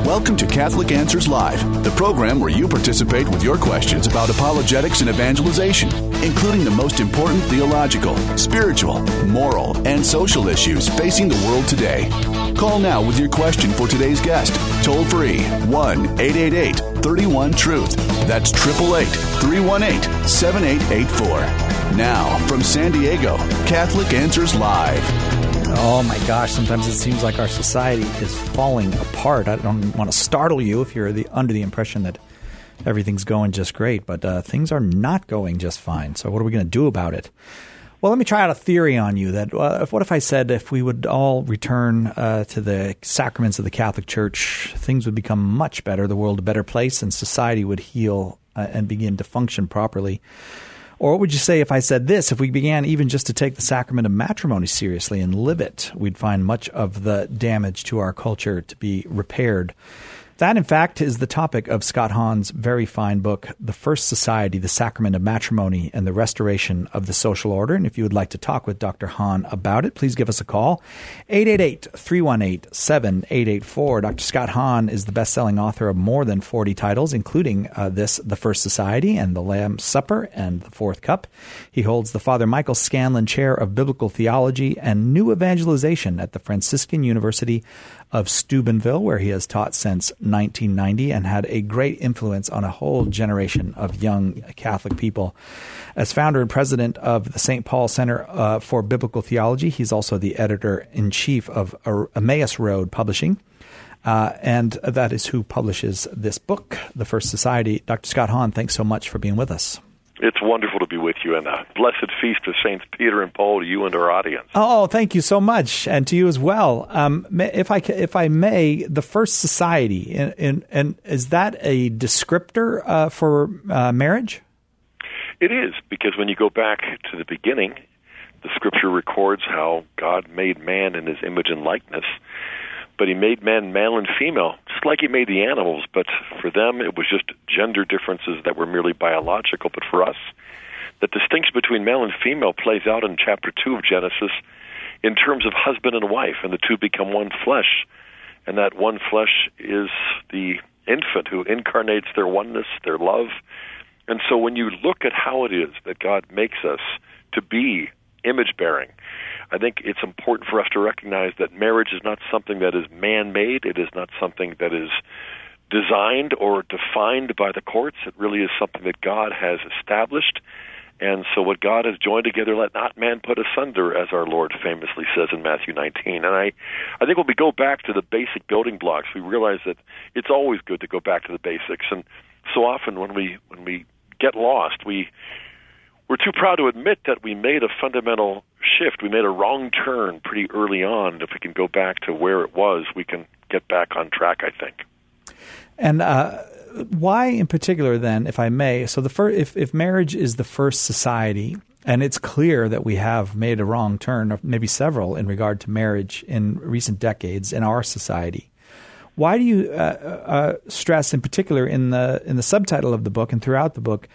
Welcome to Catholic Answers Live, the program where you participate with your questions about apologetics and evangelization, including the most important theological, spiritual, moral, and social issues facing the world today. Call now with your question for today's guest. Toll free 1-888-31-TRUTH. That's 888-318-7884. Now, from San Diego, Catholic Answers Live. Oh my gosh, sometimes it seems like our society is falling apart. I don't want to startle you if you're under the impression that everything's going just great, but things are not going just fine. So what are we going to do about it? Well, let me try out a theory on you. That what if I said if we would all return to the sacraments of the Catholic Church, things would become much better, the world a better place, and society would heal and begin to function properly? Or what would you say if I said this? If we began even just to take the sacrament of matrimony seriously and live it, we'd find much of the damage to our culture to be repaired. That, in fact, is the topic of Scott Hahn's very fine book, The First Society, The Sacrament of Matrimony and the Restoration of the Social Order. And if you would like to talk with Dr. Hahn about it, please give us a call, 888-318-7884. Dr. Scott Hahn is the best-selling author of more than 40 titles, including The First Society and The Lamb's Supper and The Fourth Cup. He holds the Father Michael Scanlon Chair of Biblical Theology and New Evangelization at the Franciscan University of Steubenville, where he has taught since 1990 and had a great influence on a whole generation of young Catholic people. As founder and president of the St. Paul Center for Biblical Theology, he's also the editor-in-chief of Emmaus Road Publishing, and that is who publishes this book, The First Society. Dr. Scott Hahn, thanks so much for being with us. It's wonderful to be with you, and a blessed feast of Saints Peter and Paul to you and our audience. Oh, thank you so much, and to you as well. If I may, the First Society, and is that a descriptor for marriage? It is, because when you go back to the beginning, the Scripture records how God made man in his image and likeness, but he made man male and female, just like he made the animals. But for them, it was just gender differences that were merely biological. But for us, the distinction between male and female plays out in chapter 2 of Genesis in terms of husband and wife, and the two become one flesh. And that one flesh is the infant who incarnates their oneness, their love. And so when you look at how it is that God makes us to be image-bearing, I think it's important for us to recognize that marriage is not something that is man-made. It is not something that is designed or defined by the courts. It really is something that God has established. And so what God has joined together, let not man put asunder, as our Lord famously says in Matthew 19. And I think when we go back to the basic building blocks, we realize that it's always good to go back to the basics. And so often when we get lost, we're too proud to admit that we made a fundamental shift. We made a wrong turn pretty early on. If we can go back to where it was, we can get back on track, I think. And why in particular then, if I may, so if marriage is the first society, and it's clear that we have made a wrong turn, or maybe several, in regard to marriage in recent decades in our society, why do you stress in particular in the subtitle of the book and throughout the book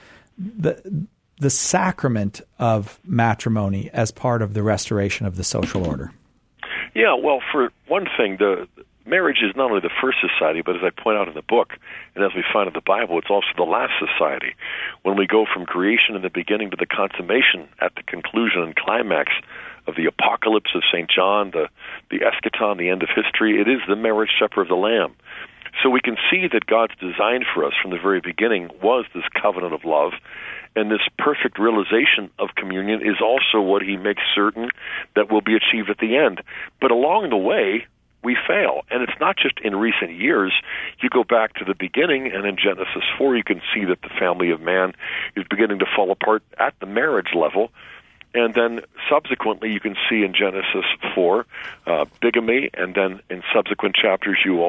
the sacrament of matrimony as part of the restoration of the social order? Yeah, well, for one thing, the marriage is not only the first society, but as I point out in the book, and as we find in the Bible, it's also the last society. When we go from creation in the beginning to the consummation at the conclusion and climax of the apocalypse of St. John, the eschaton, the end of history, it is the marriage supper of the Lamb. So we can see that God's design for us from the very beginning was this covenant of love, and this perfect realization of communion is also what he makes certain that will be achieved at the end. But along the way, we fail. And it's not just in recent years. You go back to the beginning, and in Genesis 4, you can see that the family of man is beginning to fall apart at the marriage level. And then subsequently, you can see in Genesis 4 bigamy, and then in subsequent chapters, you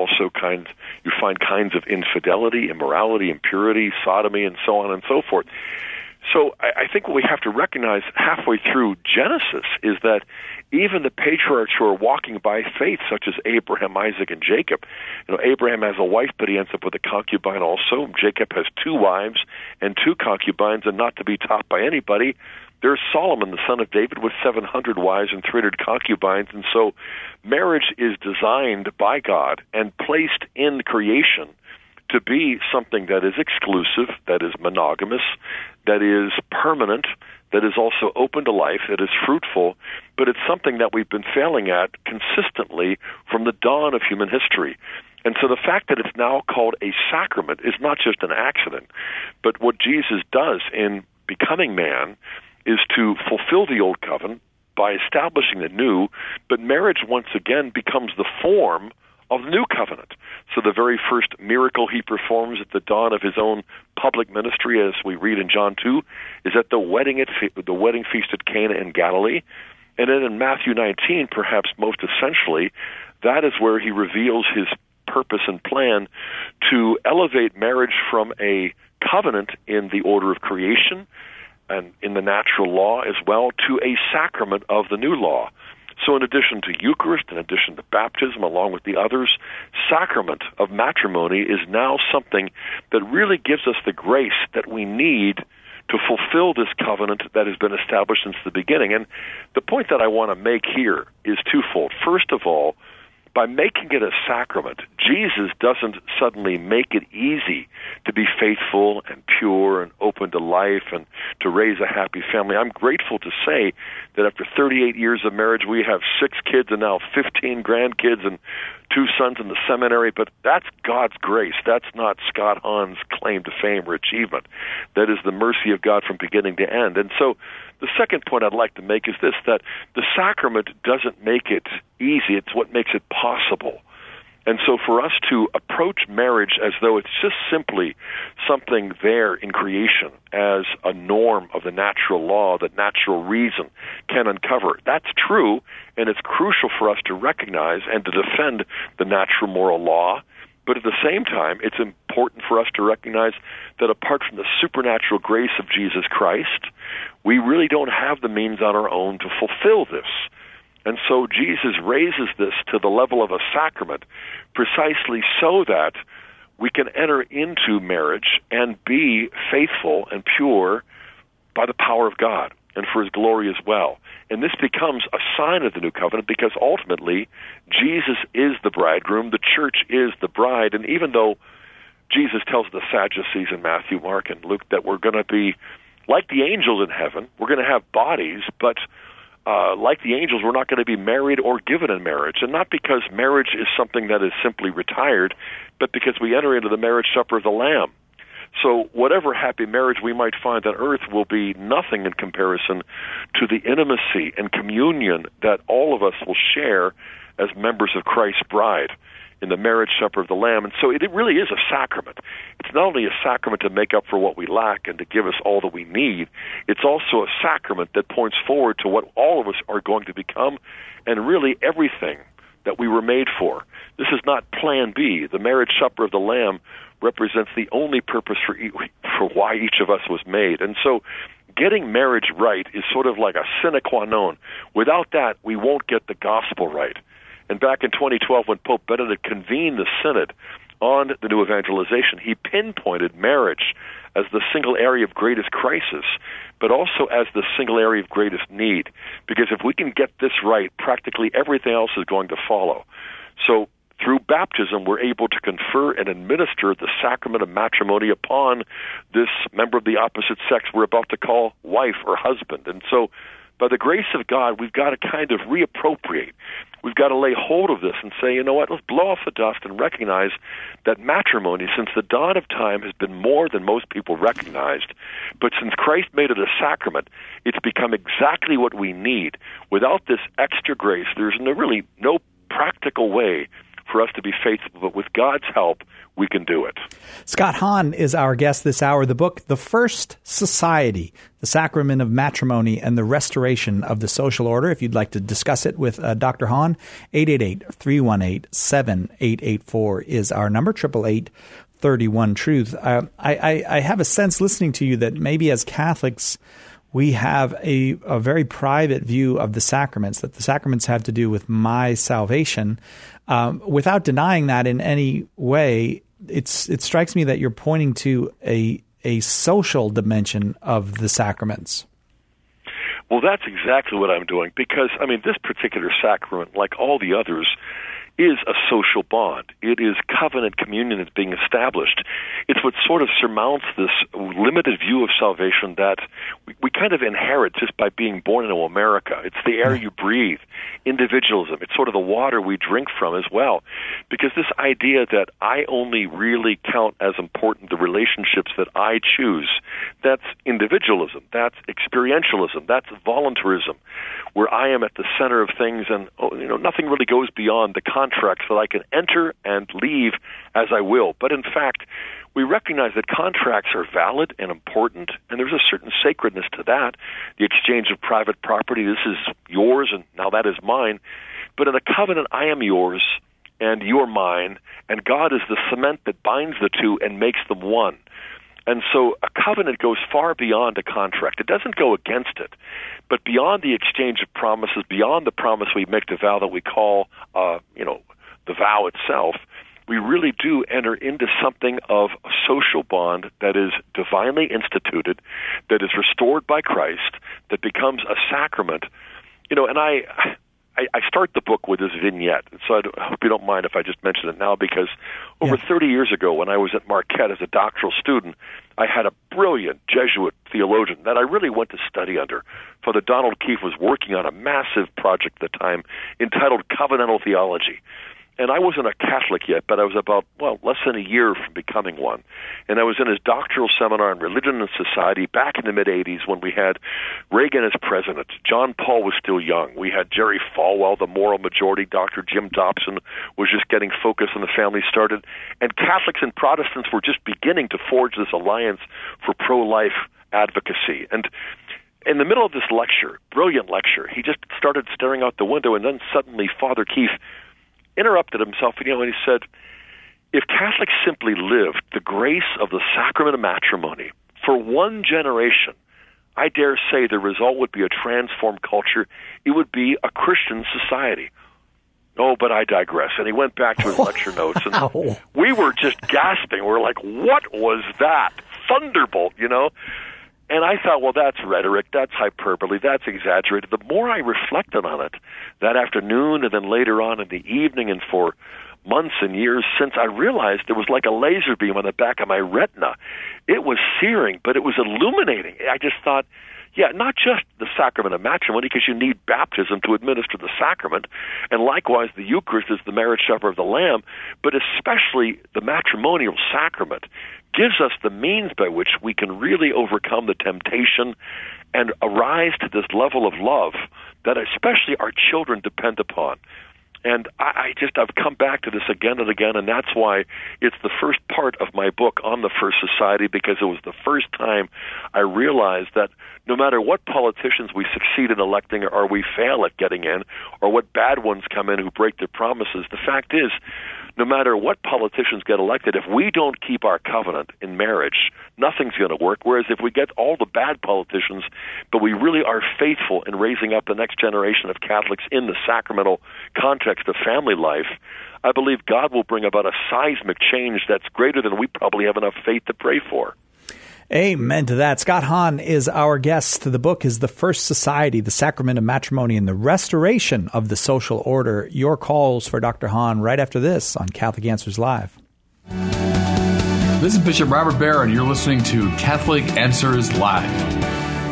find kinds of infidelity, immorality, impurity, sodomy, and so on and so forth. So I think what we have to recognize halfway through Genesis is that even the patriarchs who are walking by faith, such as Abraham, Isaac, and Jacob, Abraham has a wife, but he ends up with a concubine also. Jacob has 2 wives and 2 concubines, and not to be topped by anybody, There's Solomon, the son of David, with 700 wives and 300 concubines. And so marriage is designed by God and placed in creation to be something that is exclusive, that is monogamous, that is permanent, that is also open to life, that is fruitful, but it's something that we've been failing at consistently from the dawn of human history. And so the fact that it's now called a sacrament is not just an accident, but what Jesus does in becoming man is to fulfill the old covenant by establishing the new, but marriage once again becomes the form of the new covenant. So the very first miracle he performs at the dawn of his own public ministry, as we read in John 2, is at the wedding feast at Cana in Galilee. And then in Matthew 19, perhaps most essentially, that is where he reveals his purpose and plan to elevate marriage from a covenant in the order of creation and in the natural law as well to a sacrament of the new law. So in addition to Eucharist, in addition to baptism, along with the others, sacrament of matrimony is now something that really gives us the grace that we need to fulfill this covenant that has been established since the beginning. And the point that I want to make here is twofold. First of all, by making it a sacrament, Jesus doesn't suddenly make it easy to be faithful and pure and open to life and to raise a happy family. I'm grateful to say that after 38 years of marriage, we have 6 kids and now 15 grandkids and 2 sons in the seminary, but that's God's grace. That's not Scott Hahn's claim to fame or achievement. That is the mercy of God from beginning to end. And so the second point I'd like to make is this, that the sacrament doesn't make it easy. It's what makes it possible. And so for us to approach marriage as though it's just simply something there in creation as a norm of the natural law that natural reason can uncover, that's true, and it's crucial for us to recognize and to defend the natural moral law. But at the same time, it's important for us to recognize that apart from the supernatural grace of Jesus Christ, we really don't have the means on our own to fulfill this. And so Jesus raises this to the level of a sacrament precisely so that we can enter into marriage and be faithful and pure by the power of God and for his glory as well. And this becomes a sign of the new covenant because ultimately Jesus is the bridegroom, the church is the bride, and even though Jesus tells the Sadducees in Matthew, Mark, and Luke that we're going to be like the angels in heaven, we're going to have bodies, but like the angels, we're not going to be married or given in marriage. And not because marriage is something that is simply retired, but because we enter into the marriage supper of the Lamb. So whatever happy marriage we might find on earth will be nothing in comparison to the intimacy and communion that all of us will share as members of Christ's bride in the marriage supper of the Lamb. And so it really is a sacrament. It's not only a sacrament to make up for what we lack and to give us all that we need, it's also a sacrament that points forward to what all of us are going to become and really everything that we were made for. This is not plan B. The marriage supper of the Lamb represents the only purpose for why each of us was made. And so getting marriage right is sort of like a sine qua non. Without that, we won't get the gospel right. And back in 2012, when Pope Benedict convened the Synod on the new evangelization, he pinpointed marriage as the single area of greatest crisis, but also as the single area of greatest need. Because if we can get this right, practically everything else is going to follow. So through baptism, we're able to confer and administer the sacrament of matrimony upon this member of the opposite sex we're about to call wife or husband. And so by the grace of God, we've got to kind of reappropriate. We've got to lay hold of this and say, you know what, let's blow off the dust and recognize that matrimony, since the dawn of time, has been more than most people recognized. But since Christ made it a sacrament, it's become exactly what we need. Without this extra grace, there's really no practical way for us to be faithful, but with God's help, we can do it. Scott Hahn is our guest this hour. The book, The First Society, The Sacrament of Matrimony and the Restoration of the Social Order. If you'd like to discuss it with Dr. Hahn, 888-318-7884 is our number, 888-31-TRUTH. I have a sense listening to you that maybe as Catholics, we have a very private view of the sacraments, that the sacraments have to do with my salvation. Without denying that in any way, it strikes me that you're pointing to a social dimension of the sacraments. Well, that's exactly what I'm doing because, this particular sacrament, like all the others, is a social bond. It is covenant communion that's being established. It's what sort of surmounts this limited view of salvation that we kind of inherit just by being born into America. It's the air you breathe, individualism. It's sort of the water we drink from as well. Because this idea that I only really count as important the relationships that I choose, that's individualism, that's experientialism, that's voluntarism, where I am at the center of things and nothing really goes beyond the contracts that I can enter and leave as I will. But in fact, we recognize that contracts are valid and important, and there's a certain sacredness to that. The exchange of private property, this is yours, and now that is mine. But in a covenant, I am yours, and you're mine, and God is the cement that binds the two and makes them one. And so a covenant goes far beyond a contract. It doesn't go against it, but beyond the exchange of promises, beyond the promise we make to vow that we call, the vow itself, we really do enter into something of a social bond that is divinely instituted, that is restored by Christ, that becomes a sacrament. And I start the book with this vignette, so I hope you don't mind if I just mention it now, because over 30 years ago, when I was at Marquette as a doctoral student, I had a brilliant Jesuit theologian that I really went to study under. Father Donald Keefe was working on a massive project at the time entitled Covenantal Theology. And I wasn't a Catholic yet, but I was about, less than a year from becoming one. And I was in his doctoral seminar on religion and society back in the mid-'80s when we had Reagan as president. John Paul was still young. We had Jerry Falwell, the moral majority. Dr. Jim Dobson was just getting focus on the family started. And Catholics and Protestants were just beginning to forge this alliance for pro-life advocacy. And in the middle of this lecture, brilliant lecture, he just started staring out the window, and then suddenly Father Keefe interrupted himself, and he said, if Catholics simply lived the grace of the sacrament of matrimony for one generation, I dare say the result would be a transformed culture. It would be a Christian society. Oh, but I digress. And he went back to his lecture notes, and we were just gasping. We were like, what was that? Thunderbolt, And I thought, that's rhetoric, that's hyperbole, that's exaggerated. The more I reflected on it that afternoon and then later on in the evening and for months and years since, I realized it was like a laser beam on the back of my retina. It was searing, but it was illuminating. I just thought, not just the sacrament of matrimony, because you need baptism to administer the sacrament, and likewise the Eucharist is the marriage supper of the Lamb, but especially the matrimonial sacrament gives us the means by which we can really overcome the temptation and arise to this level of love that especially our children depend upon. And I've come back to this again and again, and that's why it's the first part of my book on the First Society, because it was the first time I realized that no matter what politicians we succeed in electing or we fail at getting in, or what bad ones come in who break their promises, the fact is, no matter what politicians get elected, if we don't keep our covenant in marriage, nothing's going to work. Whereas if we get all the bad politicians, but we really are faithful in raising up the next generation of Catholics in the sacramental context of family life, I believe God will bring about a seismic change that's greater than we probably have enough faith to pray for. Amen to that. Scott Hahn is our guest. The book is The First Society, the Sacrament of Matrimony, and the Restoration of the Social Order. Your calls for Dr. Hahn right after this on Catholic Answers Live. This is Bishop Robert Barron. You're listening to Catholic Answers Live.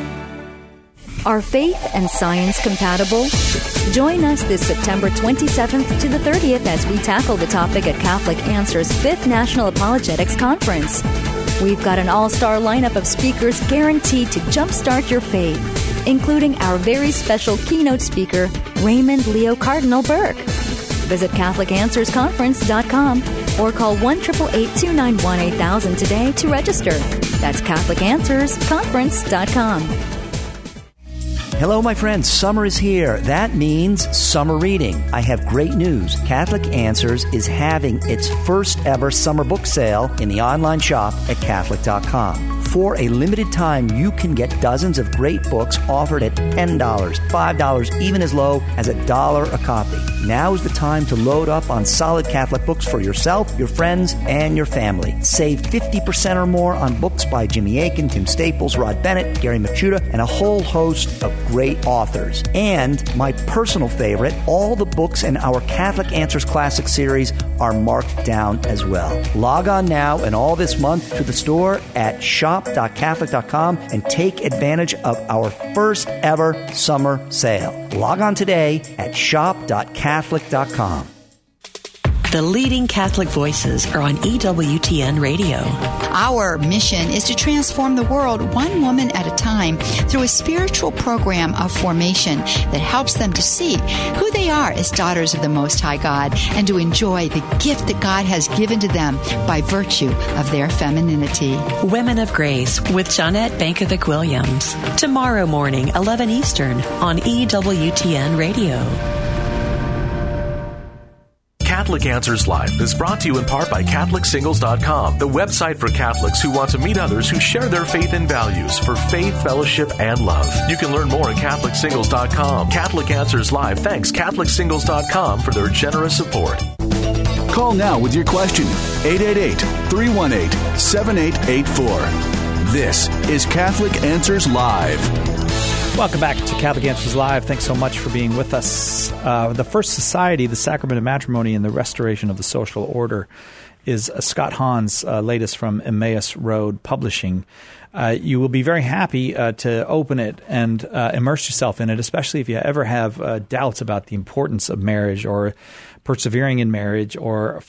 Are faith and science compatible? Join us this September 27th to the 30th as we tackle the topic at Catholic Answers 5th National Apologetics Conference. We've got an all-star lineup of speakers guaranteed to jumpstart your faith, including our very special keynote speaker, Raymond Leo Cardinal Burke. Visit CatholicAnswersConference.com or call 1-888-291-8000 today to register. That's CatholicAnswersConference.com. Hello, my friends. Summer is here. That means summer reading. I have great news. Catholic Answers is having its first ever summer book sale in the online shop at Catholic.com. For a limited time, you can get dozens of great books offered at $10, $5, even as low as $1 a copy. Now is the time to load up on solid Catholic books for yourself, your friends, and your family. Save 50% or more on books by Jimmy Akin, Tim Staples, Rod Bennett, Gary Machuda, and a whole host of great authors. And my personal favorite, all the books in our Catholic Answers Classic series are marked down as well. Log on now and all this month to the store at shop.catholic.com and take advantage of our first ever summer sale. Log on today at shop.catholic.com. The leading Catholic voices are on EWTN Radio. Our mission is to transform the world one woman at a time through a spiritual program of formation that helps them to see who they are as daughters of the Most High God and to enjoy the gift that God has given to them by virtue of their femininity. Women of Grace with Jonette Bankovic-Williams. Tomorrow morning, 11 Eastern on EWTN Radio. Catholic Answers Live is brought to you in part by CatholicSingles.com, the website for Catholics who want to meet others who share their faith and values for faith, fellowship, and love. You can learn more at CatholicSingles.com. Catholic Answers Live thanks CatholicSingles.com for their generous support. Call now with your question. 888-318-7884. This is Catholic Answers Live. Welcome back to Catholic Answers Live. Thanks so much for being with us. The First Society, the Sacrament of Matrimony, and the Restoration of the Social Order is Scott Hahn's latest from Emmaus Road Publishing. You will be very happy to open it and immerse yourself in it, especially if you ever have doubts about the importance of marriage or persevering in marriage or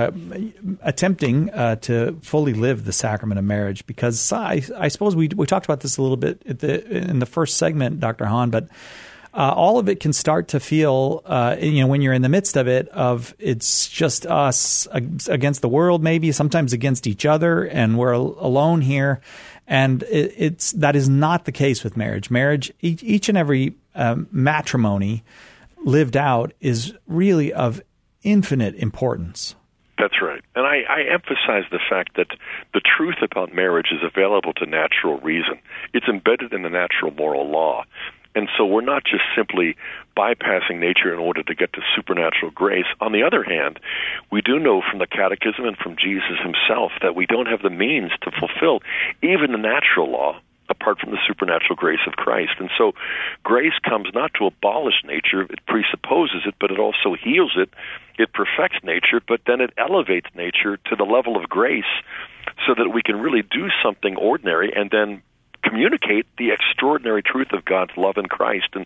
attempting to fully live the sacrament of marriage. Because I suppose we talked about this a little bit in the first segment, Dr. Hahn, but all of it can start to feel, when you're in the midst of it, of it's just us against the world, maybe sometimes against each other, and we're alone here. And that is not the case with marriage. Marriage, each and every matrimony lived out is really of infinite importance. That's right. And I emphasize the fact that the truth about marriage is available to natural reason. It's embedded in the natural moral law. And so we're not just simply bypassing nature in order to get to supernatural grace. On the other hand, we do know from the Catechism and from Jesus himself that we don't have the means to fulfill even the natural law apart from the supernatural grace of Christ. And so grace comes not to abolish nature, it presupposes it, but it also heals it. It perfects nature, but then it elevates nature to the level of grace so that we can really do something ordinary and then communicate the extraordinary truth of God's love in Christ. And,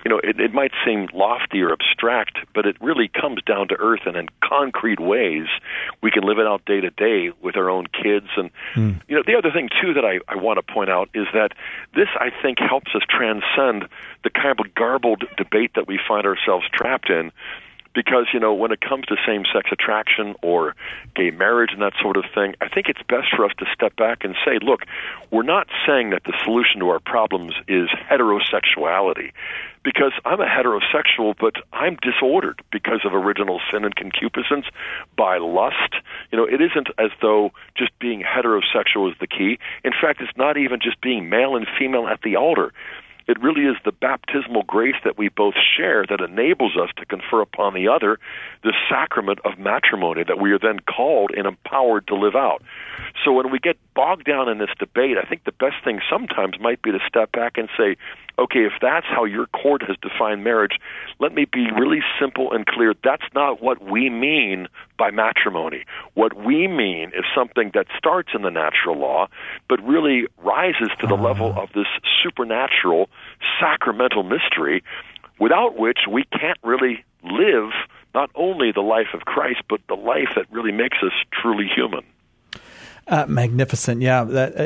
it might seem lofty or abstract, but it really comes down to earth, and in concrete ways we can live it out day to day with our own kids. And, the other thing, too, that I want to point out is that this, I think, helps us transcend the kind of garbled debate that we find ourselves trapped in. Because, when it comes to same-sex attraction or gay marriage and that sort of thing, I think it's best for us to step back and say, look, we're not saying that the solution to our problems is heterosexuality. Because I'm a heterosexual, but I'm disordered because of original sin and concupiscence by lust. It isn't as though just being heterosexual is the key. In fact, it's not even just being male and female at the altar. It really is the baptismal grace that we both share that enables us to confer upon the other the sacrament of matrimony that we are then called and empowered to live out. So when we get bogged down in this debate, I think the best thing sometimes might be to step back and say, okay, if that's how your court has defined marriage, let me be really simple and clear. That's not what we mean by matrimony. What we mean is something that starts in the natural law, but really rises to the level of this supernatural, sacramental mystery, without which we can't really live not only the life of Christ, but the life that really makes us truly human. Magnificent, yeah.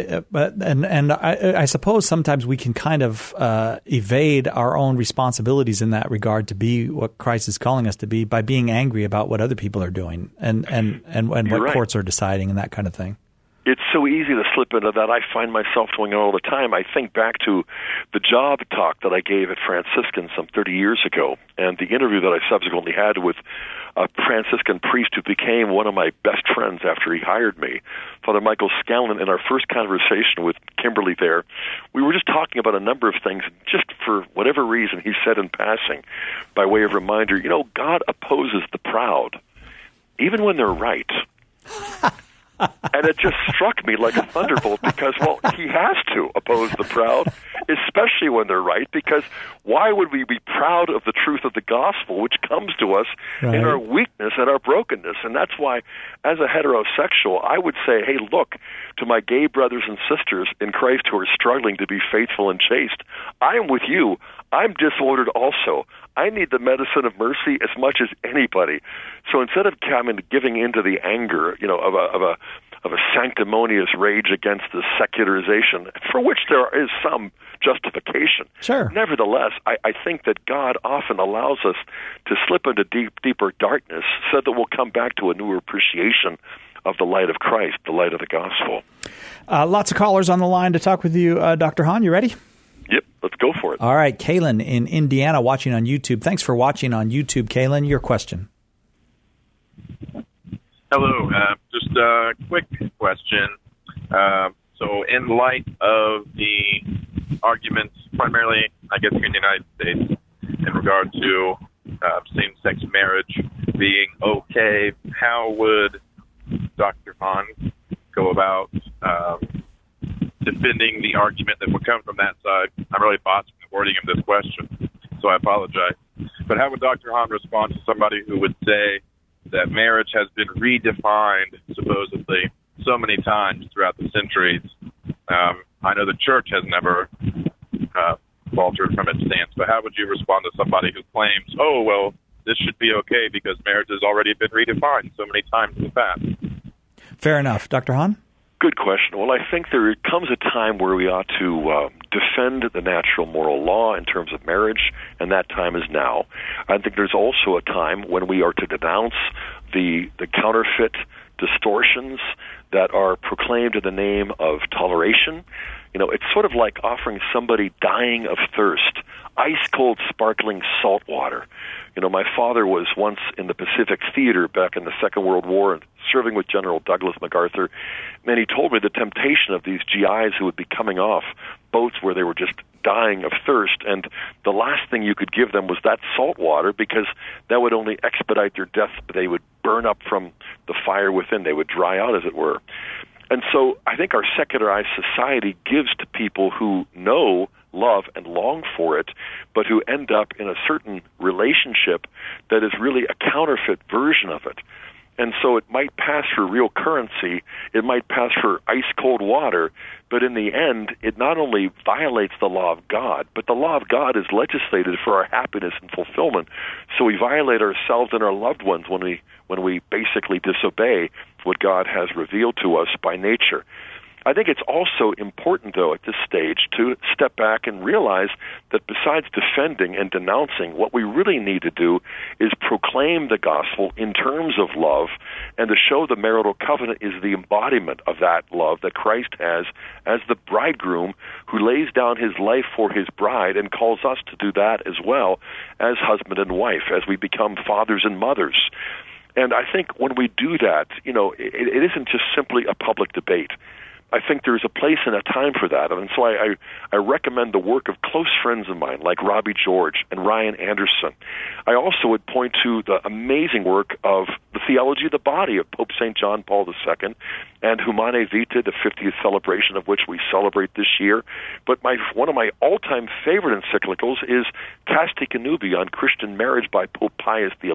I suppose sometimes we can kind of evade our own responsibilities in that regard to be what Christ is calling us to be by being angry about what other people are doing and what right. courts are deciding and that kind of thing. it's so easy to slip into that. I find myself doing it all the time. I think back to the job talk that I gave at Franciscan some 30 years ago, and the interview that I subsequently had with a Franciscan priest who became one of my best friends after he hired me, Father Michael Scallon. In our first conversation with Kimberly there, we were just talking about a number of things. Just for whatever reason, he said in passing, by way of reminder, God opposes the proud, even when they're right. And it just struck me like a thunderbolt because, he has to oppose the proud, especially when they're right, because why would we be proud of the truth of the gospel, which comes to us in our weakness and our brokenness? And that's why, as a heterosexual, I would say, hey, look, to my gay brothers and sisters in Christ who are struggling to be faithful and chaste, I am with you. I'm disordered also. I need the medicine of mercy as much as anybody. So instead of giving into the anger, of a sanctimonious rage against the secularization, for which there is some justification. Sure. Nevertheless, I think that God often allows us to slip into deeper darkness so that we'll come back to a newer appreciation of the light of Christ, the light of the gospel. Lots of callers on the line to talk with you. Dr. Hahn, you ready? Yep, let's go for it. All right, Kaylin in Indiana watching on YouTube. Thanks for watching on YouTube, Kaylin. Your question. Hello. Just a quick question. So in light of the arguments, primarily, I guess, in the United States, in regard to same-sex marriage being okay, how would Dr. Hahn go about defending the argument that would come from that side? I'm really botching the wording of this question, so I apologize. But how would Dr. Hahn respond to somebody who would say that marriage has been redefined, supposedly, so many times throughout the centuries? I know the church has never faltered from its stance, but how would you respond to somebody who claims, oh, well, this should be okay because marriage has already been redefined so many times in the past? Fair enough. Dr. Hahn? Good question. Well, I think there comes a time where we ought to defend the natural moral law in terms of marriage, and that time is now. I think there's also a time when we are to denounce the counterfeit distortions that are proclaimed in the name of toleration. It's sort of like offering somebody dying of thirst ice-cold, sparkling salt water. My father was once in the Pacific Theater back in the Second World War and serving with General Douglas MacArthur, and he told me the temptation of these GIs who would be coming off boats where they were just dying of thirst, and the last thing you could give them was that salt water because that would only expedite their death. They would burn up from the fire within. They would dry out, as it were. And so I think our secularized society gives to people who know love and long for it, but who end up in a certain relationship that is really a counterfeit version of it. And so it might pass for real currency, it might pass for ice-cold water, but in the end, it not only violates the law of God, but the law of God is legislated for our happiness and fulfillment. So we violate ourselves and our loved ones when we basically disobey what God has revealed to us by nature. I think it's also important, though, at this stage to step back and realize that besides defending and denouncing, what we really need to do is proclaim the gospel in terms of love and to show the marital covenant is the embodiment of that love that Christ has as the bridegroom who lays down his life for his bride and calls us to do that as well as husband and wife, as we become fathers and mothers. And I think when we do that, it isn't just simply a public debate. I think there's a place and a time for that. And so I recommend the work of close friends of mine like Robbie George and Ryan Anderson. I also would point to the amazing work of the Theology of the Body of Pope St. John Paul II and Humanae Vitae, the 50th celebration of which we celebrate this year. But one of my all-time favorite encyclicals is Casti Connubii on Christian Marriage by Pope Pius XI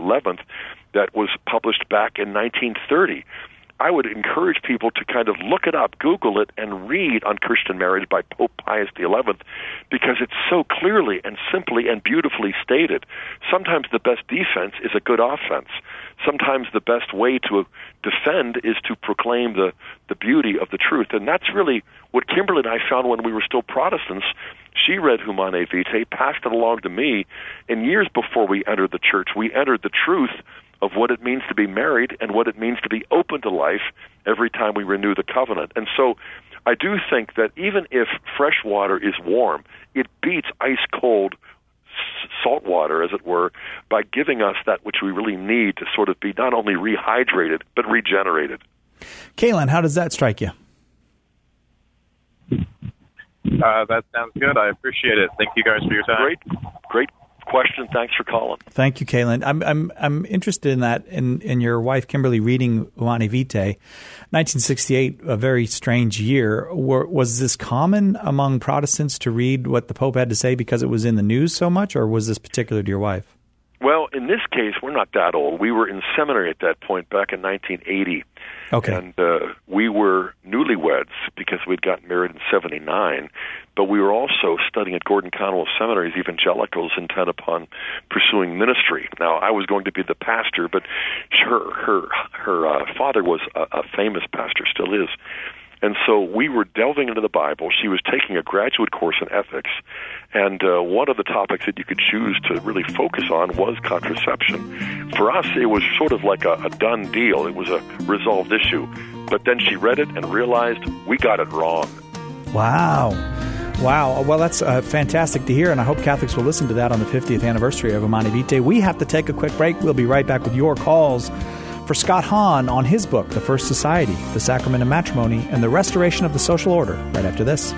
that was published back in 1930. I would encourage people to kind of look it up, Google it, and read on Christian Marriage by Pope Pius XI because it's so clearly and simply and beautifully stated. Sometimes the best defense is a good offense. Sometimes the best way to defend is to proclaim the beauty of the truth. And that's really what Kimberly and I found when we were still Protestants. She read Humanae Vitae, passed it along to me, and years before we entered the church, we entered the truth of what it means to be married and what it means to be open to life every time we renew the covenant. And so I do think that even if fresh water is warm, it beats ice-cold salt water, as it were, by giving us that which we really need to sort of be not only rehydrated, but regenerated. Kaylin, how does that strike you? That sounds good. I appreciate it. Thank you guys for your time. Great question. Thanks for calling. Thank you, Kaylin. I'm interested in that, in your wife Kimberly reading Humanae Vitae. 1968, a very strange year. Was this common among Protestants to read what the Pope had to say because it was in the news so much, or was this particular to your wife? Well, in this case, we're not that old. We were in seminary at that point back in 1980. Okay. And we were newlyweds because we'd gotten married in 79, but we were also studying at Gordon Conwell Seminary as evangelicals intent upon pursuing ministry. Now, I was going to be the pastor, but her father was a famous pastor, still is. And so we were delving into the Bible. She was taking a graduate course in ethics, and one of the topics that you could choose to really focus on was contraception. For us, it was sort of like a done deal. It was a resolved issue. But then she read it and realized we got it wrong. Wow. Well, that's fantastic to hear, and I hope Catholics will listen to that on the 50th anniversary of Humanae Vitae. We have to take a quick break. We'll be right back with your calls for Scott Hahn on his book, The First Society, The Sacrament of Matrimony, and the Restoration of the Social Order, right after this.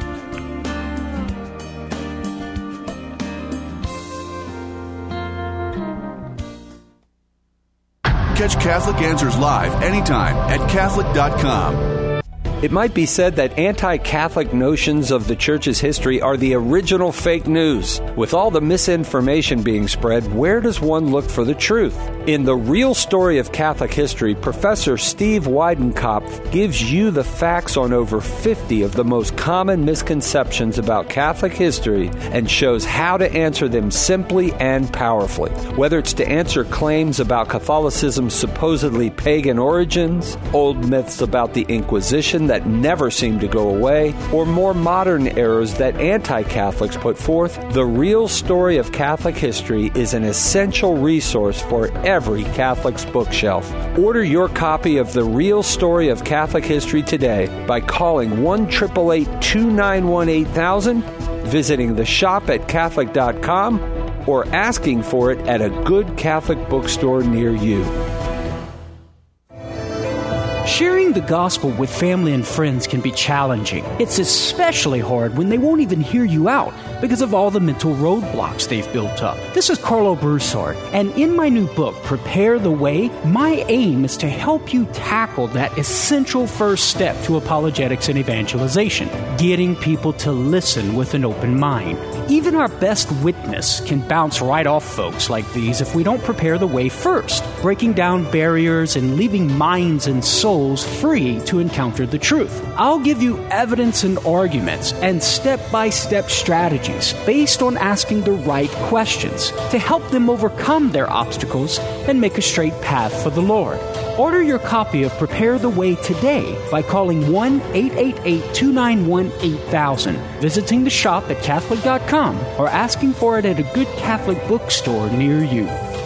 Catch Catholic Answers live anytime at Catholic.com. It might be said that anti-Catholic notions of the Church's history are the original fake news. With all the misinformation being spread, where does one look for the truth? In The Real Story of Catholic History, Professor Steve Weidenkopf gives you the facts on over 50 of the most common misconceptions about Catholic history and shows how to answer them simply and powerfully. Whether it's to answer claims about Catholicism's supposedly pagan origins, old myths about the Inquisition that never seem to go away, or more modern errors that anti-Catholics put forth, The Real Story of Catholic History is an essential resource for every Catholic's bookshelf. Order your copy of The Real Story of Catholic History today by calling 1-888-291-8000, visiting the shop at Catholic.com, or asking for it at a good Catholic bookstore near you. Sharing the gospel with family and friends can be challenging. It's especially hard when they won't even hear you out because of all the mental roadblocks they've built up. This is Carlo Broussard, and in my new book, Prepare the Way, my aim is to help you tackle that essential first step to apologetics and evangelization, getting people to listen with an open mind. Even our best witness can bounce right off folks like these if we don't prepare the way first, breaking down barriers and leaving minds and souls free to encounter the truth. I'll give you evidence and arguments and step-by-step strategies based on asking the right questions to help them overcome their obstacles and make a straight path for the Lord. Order your copy of Prepare the Way today by calling 1-888-291-8000, visiting the shop at Catholic.com, or asking for it at a good Catholic bookstore near you.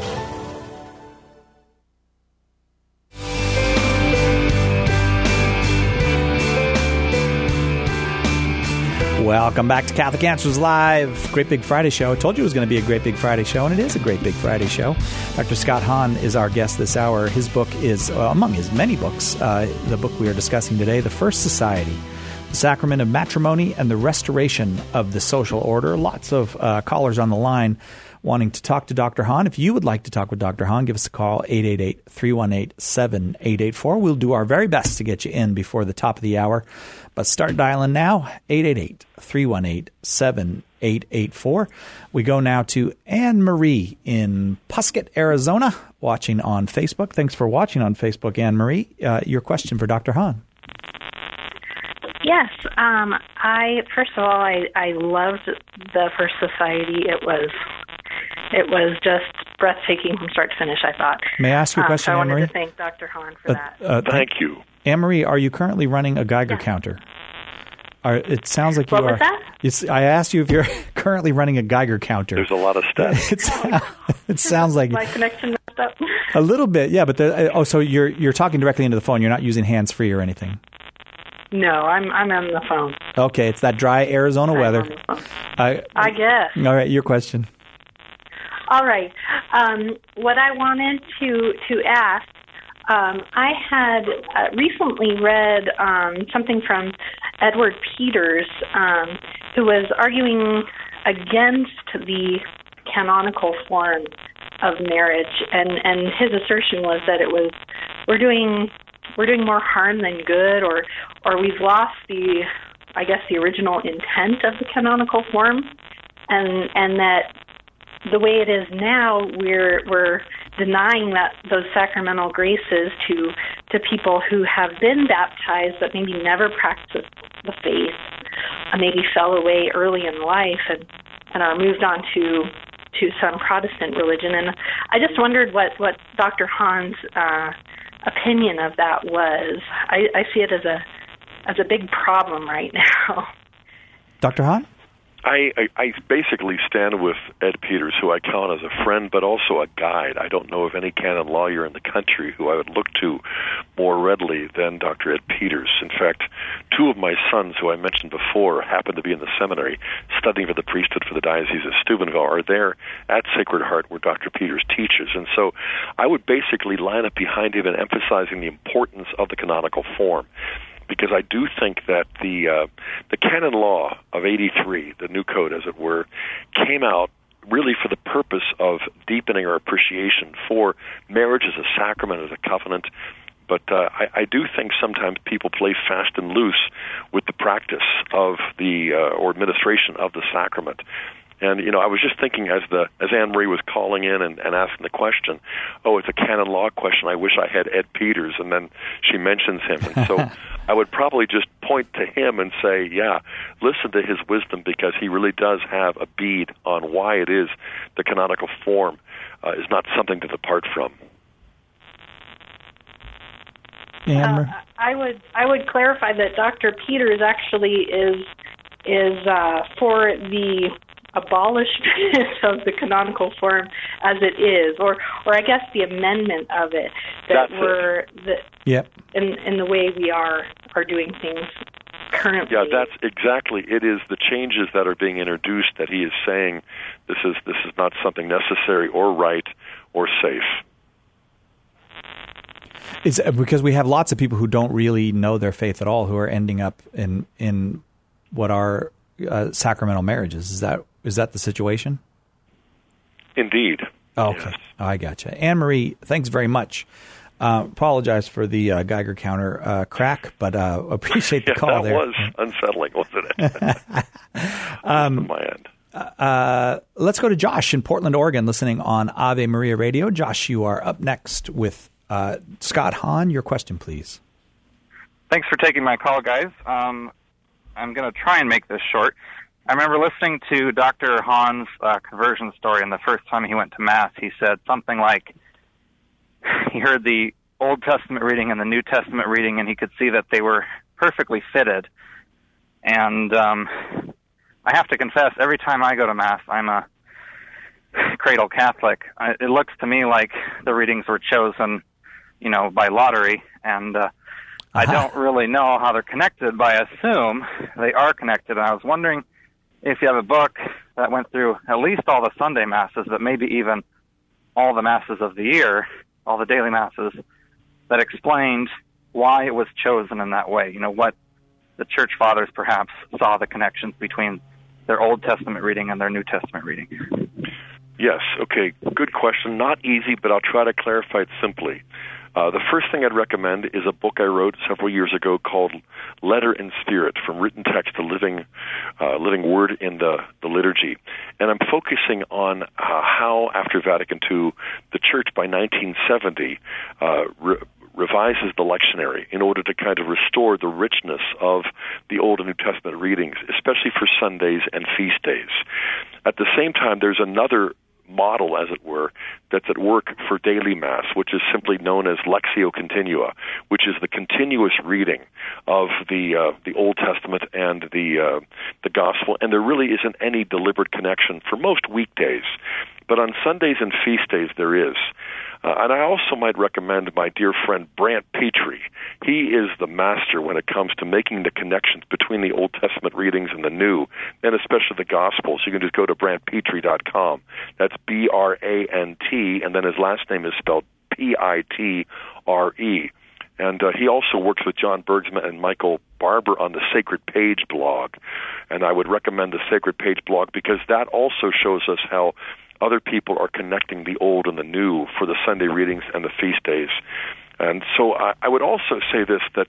Welcome back to Catholic Answers Live. Great Big Friday show. I told you it was going to be a Great Big Friday show, and it is a Great Big Friday show. Dr. Scott Hahn is our guest this hour. His book is, among his many books, the book we are discussing today, The First Society, The Sacrament of Matrimony, and the Restoration of the Social Order. Lots of callers on the line wanting to talk to Dr. Hahn. If you would like to talk with Dr. Hahn, give us a call, 888-318-7884. We'll do our very best to get you in before the top of the hour. But start dialing now, 888-318-7884. We go now to Anne-Marie in Puskett, Arizona, watching on Facebook. Thanks for watching on Facebook, Anne-Marie. Your question for Dr. Hahn. Yes. First of all, I loved the First Society. It was just breathtaking from start to finish, I thought. May I ask you a question, so I Anne-Marie? wanted to thank Dr. Hahn for that. Thank you. Anne-Marie, are you currently running a Geiger counter? It sounds like you are. What was that? I asked you if you're currently running a Geiger counter. There's a lot of steps. It sounds like my connection must messed up? A little bit, yeah. But so you're talking directly into the phone. You're not using hands-free or anything. No, I'm on the phone. Okay, it's that dry Arizona weather. I guess. All right, your question. All right. What I wanted to ask, I had recently read something from Edward Peters, who was arguing against the canonical form of marriage, and his assertion was that we're doing more harm than good, or we've lost the original intent of the canonical form, and that the way it is now, we're denying that those sacramental graces to people who have been baptized but maybe never practiced the faith, maybe fell away early in life and are moved on to some Protestant religion. And I just wondered what Dr. Hahn's opinion of that was. I see it as a big problem right now. Dr. Hahn? I basically stand with Ed Peters, who I count as a friend, but also a guide. I don't know of any canon lawyer in the country who I would look to more readily than Dr. Ed Peters. In fact, two of my sons, who I mentioned before, happen to be in the seminary studying for the priesthood for the Diocese of Steubenville, are there at Sacred Heart where Dr. Peters teaches. And so I would basically line up behind him in emphasizing the importance of the canonical form, because I do think that the canon law of 83, the new code, as it were, came out really for the purpose of deepening our appreciation for marriage as a sacrament, as a covenant. But I do think sometimes people play fast and loose with the practice of or administration of the sacrament. And, I was just thinking as Anne-Marie was calling in and asking the question, it's a canon law question, I wish I had Ed Peters, and then she mentions him. And so I would probably just point to him and say, listen to his wisdom, because he really does have a bead on why it is the canonical form is not something to depart from. I would clarify that Dr. Peters actually is for the abolishment of the canonical form as it is, or I guess the amendment of it, in the way we are doing things currently. Yeah, that's exactly. It is the changes that are being introduced that he is saying this is not something necessary or right or safe. It's because we have lots of people who don't really know their faith at all, who are ending up in what are sacramental marriages. Is that the situation? Indeed. Oh, okay. Yes. I gotcha. Anne-Marie, thanks very much. Apologize for the Geiger counter crack, but appreciate the call there. That was unsettling, wasn't it? On my end. Let's go to Josh in Portland, Oregon, listening on Ave Maria Radio. Josh, you are up next with Scott Hahn. Your question, please. Thanks for taking my call, guys. I'm going to try and make this short. I remember listening to Dr. Hahn's conversion story, and the first time he went to Mass, he said something like he heard the Old Testament reading and the New Testament reading, and he could see that they were perfectly fitted. And I have to confess, every time I go to Mass, I'm a cradle Catholic. It looks to me like the readings were chosen, by lottery, and I don't really know how they're connected, but I assume they are connected. And I was wondering if you have a book that went through at least all the Sunday Masses, but maybe even all the Masses of the year, all the daily Masses, that explained why it was chosen in that way. What the Church Fathers perhaps saw the connections between their Old Testament reading and their New Testament reading. Yes, okay, good question. Not easy, but I'll try to clarify it simply. The first thing I'd recommend is a book I wrote several years ago called Letter and Spirit, From Written Text to Living Word in the Liturgy. And I'm focusing on how, after Vatican II, the Church by 1970 revises the lectionary in order to kind of restore the richness of the Old and New Testament readings, especially for Sundays and feast days. At the same time, there's another model, as it were, that's at work for daily Mass, which is simply known as Lectio Continua, which is the continuous reading of the Old Testament and the Gospel, and there really isn't any deliberate connection for most weekdays But on Sundays and feast days, there is. And I also might recommend my dear friend Brant Petrie. He is the master when it comes to making the connections between the Old Testament readings and the New, and especially the Gospels. You can just go to BrantPetrie.com. That's B-R-A-N-T, and then his last name is spelled P-I-T-R-E. And he also works with John Bergsman and Michael Barber on the Sacred Page blog. And I would recommend the Sacred Page blog because that also shows us how other people are connecting the old and the new for the Sunday readings and the feast days. And so I would also say this, that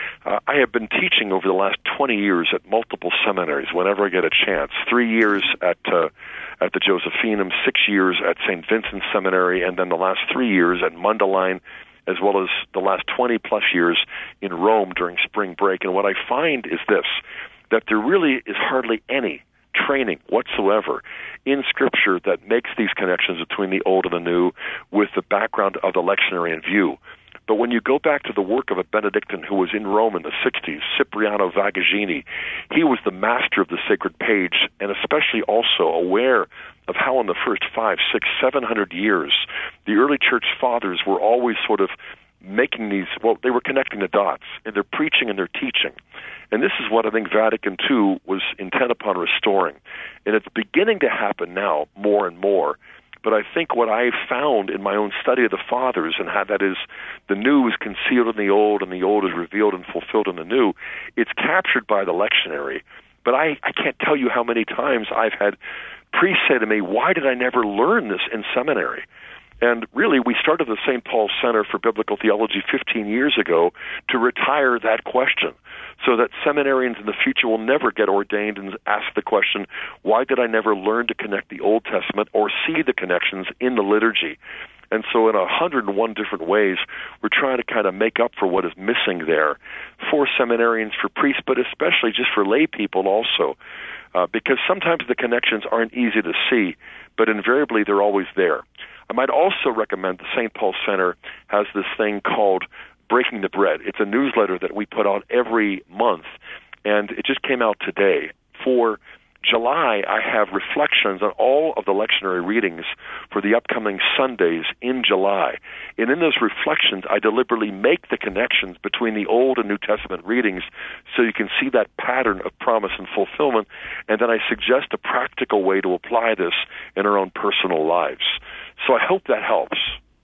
I have been teaching over the last 20 years at multiple seminaries whenever I get a chance. 3 years at the Josephinum, 6 years at St. Vincent's Seminary, and then the last 3 years at Mundelein, as well as the last 20-plus years in Rome during spring break. And what I find is this, that there really is hardly any training whatsoever in Scripture that makes these connections between the old and the new with the background of the lectionary in view. But when you go back to the work of a Benedictine who was in Rome in the 60s, Cipriano Vagaggini, he was the master of the Sacred Page, and especially also aware of how in the first 500, 600, 700 years, the early church fathers were always sort of making these, well, they were connecting the dots in their preaching and their teaching. And this is what I think Vatican II was intent upon restoring. And it's beginning to happen now more and more. But I think what I found in my own study of the Fathers and how that is the new is concealed in the old and the old is revealed and fulfilled in the new, it's captured by the lectionary. But I can't tell you how many times I've had priests say to me, why did I never learn this in seminary? And really, we started the St. Paul Center for Biblical Theology 15 years ago to retire that question so that seminarians in the future will never get ordained and ask the question, why did I never learn to connect the Old Testament or see the connections in the liturgy? And so in 101 different ways, we're trying to kind of make up for what is missing there for seminarians, for priests, but especially just for lay people also, because sometimes the connections aren't easy to see, but invariably they're always there. I might also recommend the St. Paul Center has this thing called Breaking the Bread. It's a newsletter that we put out every month, and it just came out today. For July, I have reflections on all of the lectionary readings for the upcoming Sundays in July. And in those reflections, I deliberately make the connections between the Old and New Testament readings so you can see that pattern of promise and fulfillment, and then I suggest a practical way to apply this in our own personal lives. So I hope that helps.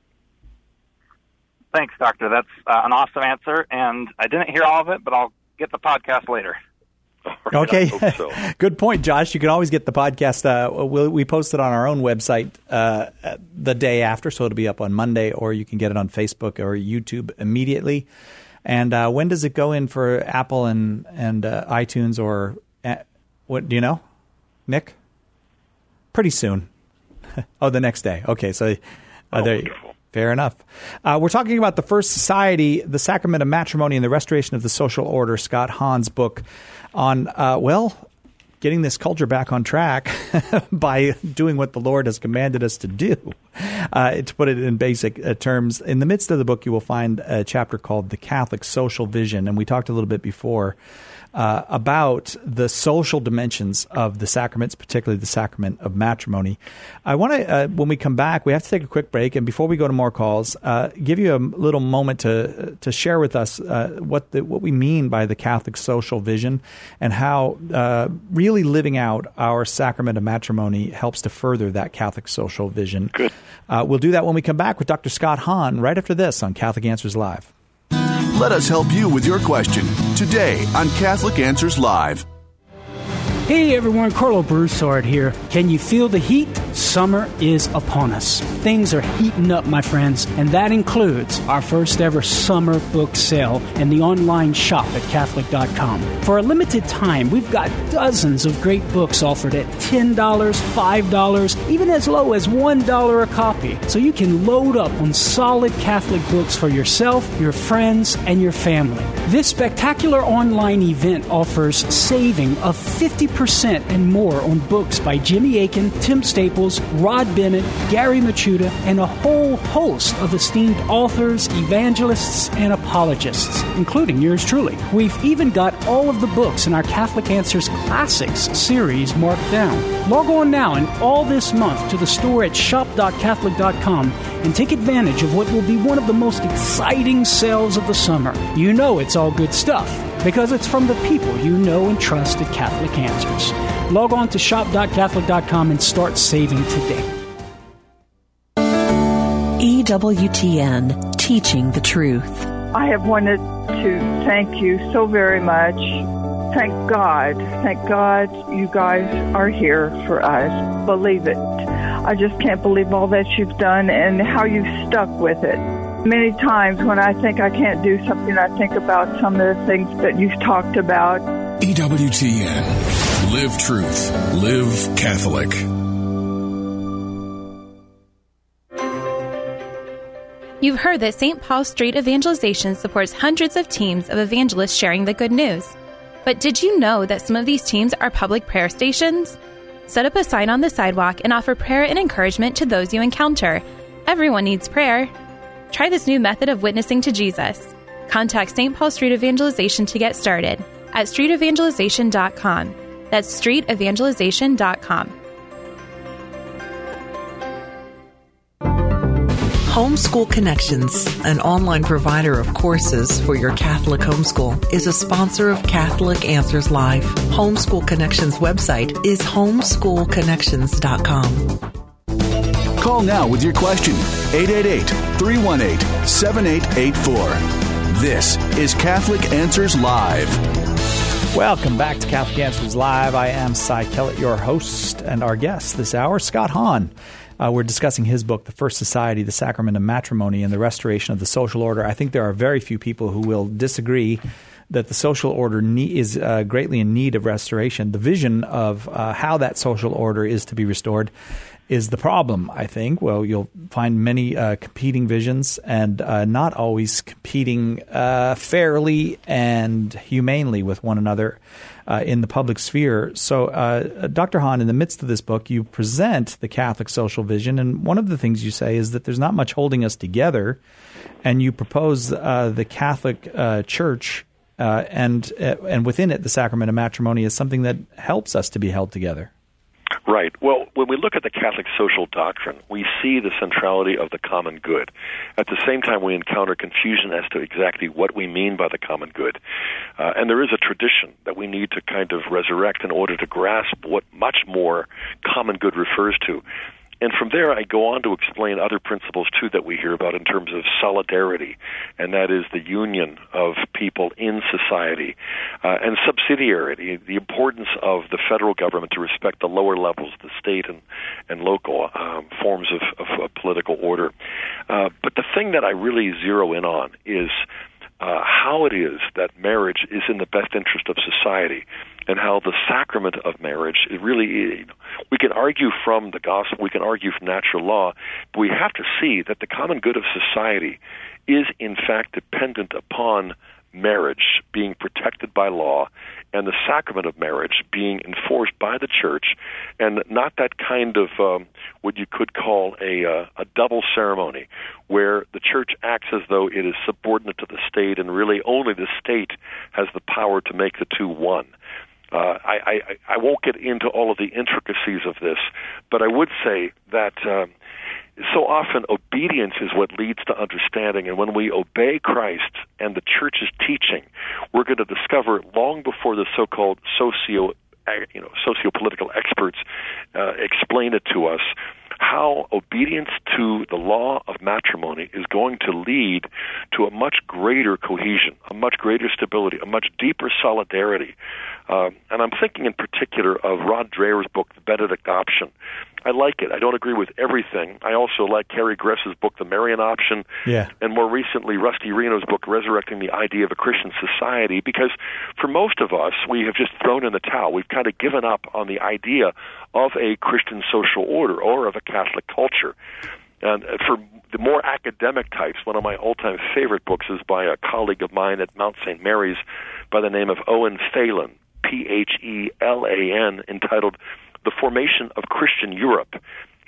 Thanks, Doctor. That's an awesome answer, and I didn't hear all of it, but I'll get the podcast later. Right, okay. I hope so. Good point, Josh. You can always get the podcast. We post it on our own website the day after, so it'll be up on Monday, or you can get it on Facebook or YouTube immediately. And when does it go in for Apple and iTunes or what? Do you know, Nick? Pretty soon. Oh, the next day. Okay, so there you go. Fair enough. We're talking about the First Society, the Sacrament of Matrimony, and the Restoration of the Social Order, Scott Hahn's book on, getting this culture back on track by doing what the Lord has commanded us to do. To put it in basic terms, in the midst of the book, you will find a chapter called The Catholic Social Vision, and we talked a little bit before about the social dimensions of the sacraments, particularly the sacrament of matrimony. I want to, when we come back, we have to take a quick break, and before we go to more calls, give you a little moment to share with us what we mean by the Catholic social vision and how really living out our sacrament of matrimony helps to further that Catholic social vision. Good. We'll do that when we come back with Dr. Scott Hahn right after this on Catholic Answers Live. Let us help you with your question today on Catholic Answers Live. Hey everyone, Carlo Broussard here. Can you feel the heat? Summer is upon us. Things are heating up, my friends, and that includes our first ever summer book sale and the online shop at Catholic.com. For a limited time, we've got dozens of great books offered at $10, $5, even as low as $1 a copy. So you can load up on solid Catholic books for yourself, your friends, and your family. This spectacular online event offers saving of 50% and more on books by Jimmy Akin, Tim Staples, Nobles, Rod Bennett, Gary Machuda, and a whole host of esteemed authors, evangelists, and apologists, including yours truly. We've even got all of the books in our Catholic Answers Classics series marked down. Log on now and all this month to the store at shop.catholic.com and take advantage of what will be one of the most exciting sales of the summer. You know it's all good stuff because it's from the people you know and trust at Catholic Answers. Log on to shop.catholic.com and start saving today. EWTN, Teaching the Truth. I have wanted to thank you so very much. Thank God you guys are here for us. Believe it. I just can't believe all that you've done and how you've stuck with it. Many times when I think I can't do something, I think about some of the things that you've talked about. EWTN. Live truth. Live Catholic. You've heard that St. Paul Street Evangelization supports hundreds of teams of evangelists sharing the good news. But did you know that some of these teams are public prayer stations? Set up a sign on the sidewalk and offer prayer and encouragement to those you encounter. Everyone needs prayer. Try this new method of witnessing to Jesus. Contact St. Paul Street Evangelization to get started at streetevangelization.com. That's streetevangelization.com. Homeschool Connections, an online provider of courses for your Catholic homeschool, is a sponsor of Catholic Answers Live. Homeschool Connections website is homeschoolconnections.com. Call now with your question. 888-318-7884. This is Catholic Answers Live. Welcome back to Catholic Answers Live. I am Cy Kellett, your host, and our guest this hour, Scott Hahn. We're discussing his book, The First Society, The Sacrament of Matrimony, and the Restoration of the Social Order. I think there are very few people who will disagree that the social order is greatly in need of restoration. The vision of how that social order is to be restored is the problem, I think. Well, you'll find many competing visions and not always competing fairly and humanely with one another in the public sphere. So, Dr. Hahn, in the midst of this book, you present the Catholic social vision, and one of the things you say is that there's not much holding us together, and you propose the Catholic Church and within it, the Sacrament of Matrimony is something that helps us to be held together. Right. Well, when we look at the Catholic social doctrine, we see the centrality of the common good. At the same time, we encounter confusion as to exactly what we mean by the common good. And there is a tradition that we need to kind of resurrect in order to grasp what much more common good refers to. And from there, I go on to explain other principles, too, that we hear about in terms of solidarity, and that is the union of people in society, and subsidiarity, the importance of the federal government to respect the lower levels, the state and local forms of political order. But the thing that I really zero in on is how it is that marriage is in the best interest of society, and how the sacrament of marriage, it really, we can argue from the gospel, we can argue from natural law, but we have to see that the common good of society is in fact dependent upon marriage being protected by law and the sacrament of marriage being enforced by the church, and not that kind of what you could call a double ceremony where the church acts as though it is subordinate to the state and really only the state has the power to make the two one. I won't get into all of the intricacies of this, but I would say that so often obedience is what leads to understanding, and when we obey Christ and the church's teaching, we're going to discover long before the so-called socio-political experts explain it to us, how obedience to the law of matrimony is going to lead to a much greater cohesion, a much greater stability, a much deeper solidarity. And I'm thinking in particular of Rod Dreher's book, The Benedict Option. I like it. I don't agree with everything. I also like Carrie Gress's book, The Marian Option, and more recently, Rusty Reno's book, Resurrecting the Idea of a Christian Society, because for most of us, we have just thrown in the towel. We've kind of given up on the idea of a Christian social order or of a Catholic culture. And for the more academic types, one of my all-time favorite books is by a colleague of mine at Mount St. Mary's by the name of Owen Phelan, Phelan, entitled The Formation of Christian Europe.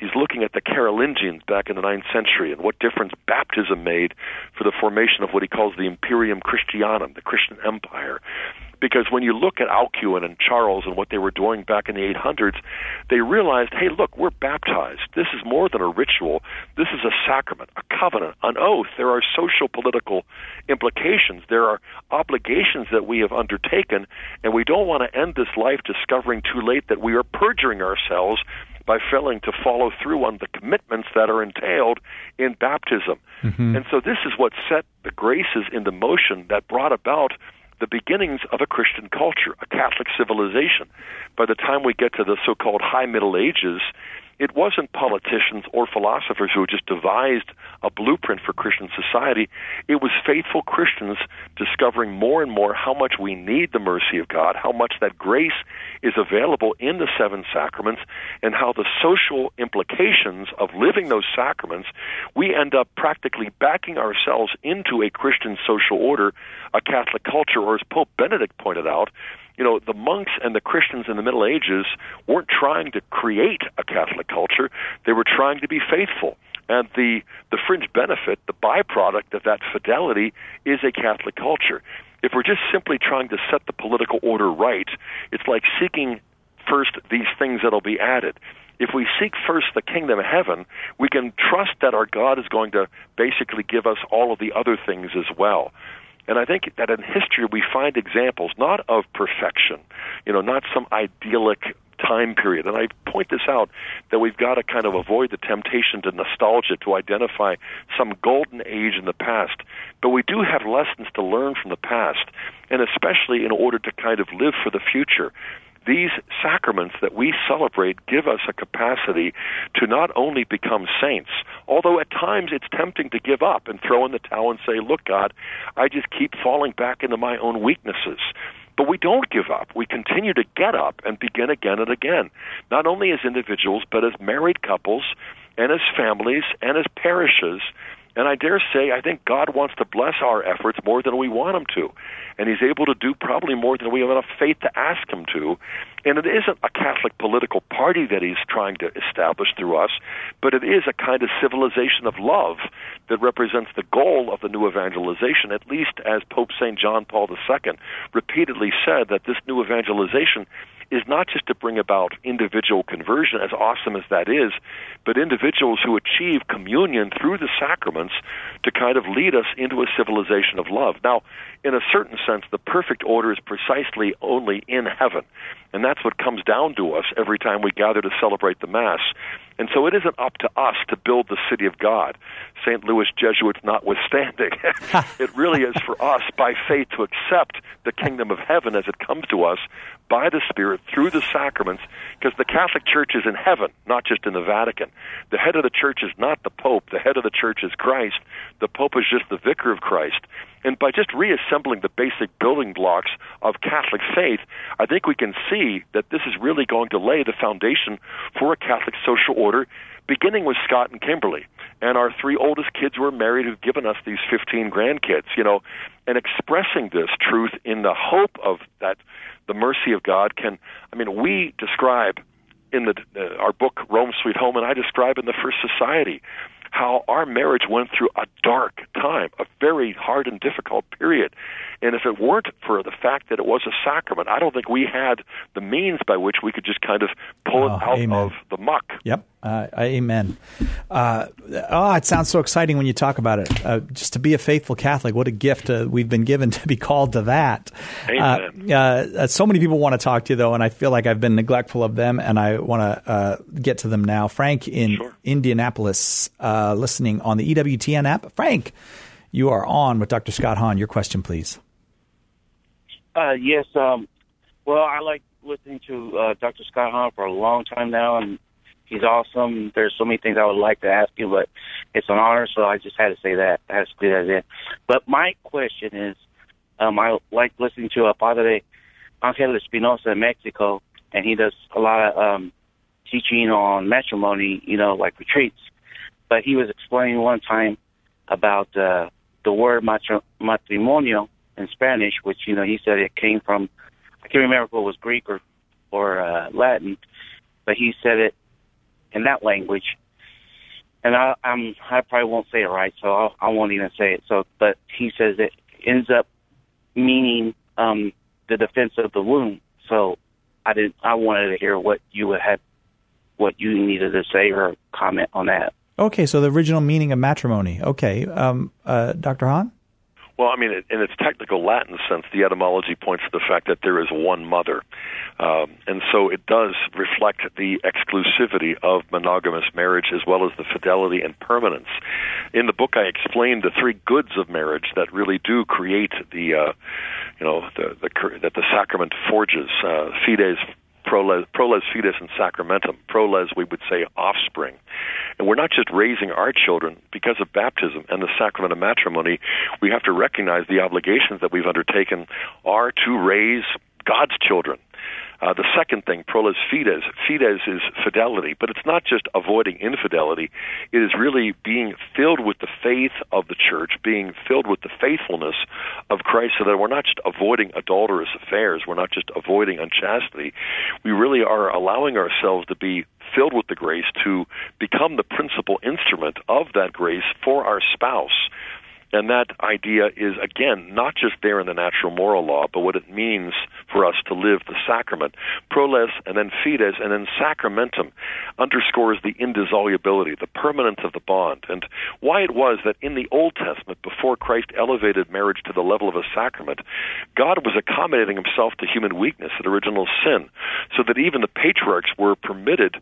He's looking at the Carolingians back in the 9th century and what difference baptism made for the formation of what he calls the Imperium Christianum, the Christian Empire. Because when you look at Alcuin and Charles and what they were doing back in the 800s, they realized, hey, look, we're baptized. This is more than a ritual. This is a sacrament, a covenant, an oath. There are social, political implications. There are obligations that we have undertaken, and we don't want to end this life discovering too late that we are perjuring ourselves by failing to follow through on the commitments that are entailed in baptism. Mm-hmm. And so this is what set the graces into motion that brought about the beginnings of a Christian culture, a Catholic civilization. By the time we get to the so-called High Middle Ages, it wasn't politicians or philosophers who just devised a blueprint for Christian society. It was faithful Christians discovering more and more how much we need the mercy of God, how much that grace is available in the 7 sacraments, and how the social implications of living those sacraments, we end up practically backing ourselves into a Christian social order, a Catholic culture, or as Pope Benedict pointed out, the monks and the Christians in the Middle Ages weren't trying to create a Catholic culture. They were trying to be faithful. And the fringe benefit, the byproduct of that fidelity, is a Catholic culture. If we're just simply trying to set the political order right, it's like seeking first these things that'll be added. If we seek first the kingdom of heaven, we can trust that our God is going to basically give us all of the other things as well. And I think that in history we find examples not of perfection, not some idyllic time period. And I point this out that we've got to kind of avoid the temptation to nostalgia, to identify some golden age in the past. But we do have lessons to learn from the past, and especially in order to kind of live for the future. These sacraments that we celebrate give us a capacity to not only become saints, although at times it's tempting to give up and throw in the towel and say, look, God, I just keep falling back into my own weaknesses. But we don't give up. We continue to get up and begin again and again, not only as individuals, but as married couples and as families and as parishes. And I dare say, I think God wants to bless our efforts more than we want Him to. And He's able to do probably more than we have enough faith to ask Him to. And it isn't a Catholic political party that He's trying to establish through us, but it is a kind of civilization of love that represents the goal of the new evangelization, at least as Pope St. John Paul II repeatedly said that this new evangelization is not just to bring about individual conversion, as awesome as that is, but individuals who achieve communion through the sacraments to kind of lead us into a civilization of love. Now, in a certain sense, the perfect order is precisely only in heaven, and that's what comes down to us every time we gather to celebrate the Mass. And so it isn't up to us to build the city of God, St. Louis Jesuits notwithstanding. It really is for us, by faith, to accept the kingdom of heaven as it comes to us by the Spirit through the sacraments, because the Catholic Church is in heaven, not just in the Vatican. The head of the Church is not the Pope. The head of the Church is Christ. The Pope is just the vicar of Christ. And by just reassembling the basic building blocks of Catholic faith, I think we can see that this is really going to lay the foundation for a Catholic social order, beginning with Scott and Kimberly. And our 3 oldest kids were married, who've given us these 15 grandkids, and expressing this truth in the hope of that the mercy of God can, we describe in our book, Rome Sweet Home, and I describe in the First Society, how our marriage went through a dark time, a very hard and difficult period. And if it weren't for the fact that it was a sacrament, I don't think we had the means by which we could just kind of pull it out of the muck. Yep. Amen. It sounds so exciting when you talk about it. Just to be a faithful Catholic, what a gift we've been given to be called to that. Amen. So many people want to talk to you, though, and I feel like I've been neglectful of them, and I want to get to them now. Frank in Indianapolis, listening on the EWTN app. Frank, you are on with Dr. Scott Hahn. Your question, please. Yes. Well, I like listening to Dr. Scott Hahn for a long time now, and he's awesome. There's so many things I would like to ask you, but it's an honor, so I just had to say that. I had to squeeze that in. But my question is, I like listening to Padre Angel Espinosa in Mexico, and he does a lot of teaching on matrimony, like retreats. But he was explaining one time about the word matrimonio in Spanish, which, he said it came from, I can't remember if it was Greek or Latin, but he said in that language. And I probably won't say it right, so I won't even say it. So, but he says it ends up meaning the defense of the womb. So I wanted to hear what you needed to say or comment on that. Okay, so the original meaning of matrimony. Okay, Dr. Hahn? Well, I mean, in its technical Latin sense, the etymology points to the fact that there is one mother. And so it does reflect the exclusivity of monogamous marriage as well as the fidelity and permanence. In the book, I explained the three goods of marriage that really do create that the sacrament forges, fides, proles fides, and sacramentum. Proles, we would say, offspring. And we're not just raising our children because of baptism and the sacrament of matrimony. We have to recognize the obligations that we've undertaken are to raise God's children. The second thing, proles fides. Fides is fidelity, but it's not just avoiding infidelity. It is really being filled with the faith of the church, being filled with the faithfulness of Christ, so that we're not just avoiding adulterous affairs, we're not just avoiding unchastity. We really are allowing ourselves to be filled with the grace to become the principal instrument of that grace for our spouse. And that idea is, again, not just there in the natural moral law, but what it means for us to live the sacrament. Proles and then fides and then sacramentum underscores the indissolubility, the permanence of the bond, and why it was that in the Old Testament, before Christ elevated marriage to the level of a sacrament, God was accommodating himself to human weakness and original sin, so that even the patriarchs were permitted